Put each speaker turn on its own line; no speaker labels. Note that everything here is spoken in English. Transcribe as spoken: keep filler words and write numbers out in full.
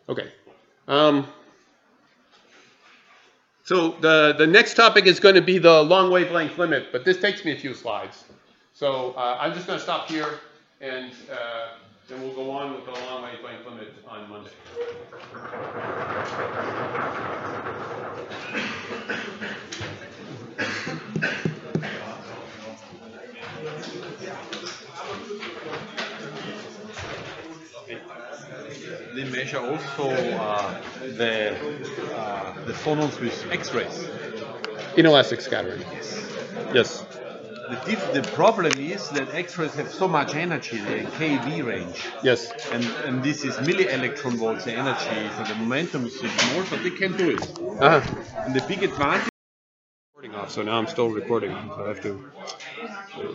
Okay. Um, so the, the next topic is going to be the long wavelength limit, but this takes me a few slides. So uh, I'm just going to stop here, and uh, then we'll go on with the long wavelength limit on Monday.
They measure also uh, the uh, the phonons with X-rays.
Inelastic scattering. Yes.
The, diff- the problem is that X-rays have so much energy, the keV range.
Yes.
And and this is milli electron volts the energy, so the momentum is so small, but they can do it.
Uh-huh.
And the big advantage.
Recording off, so now I'm still recording, so I have to.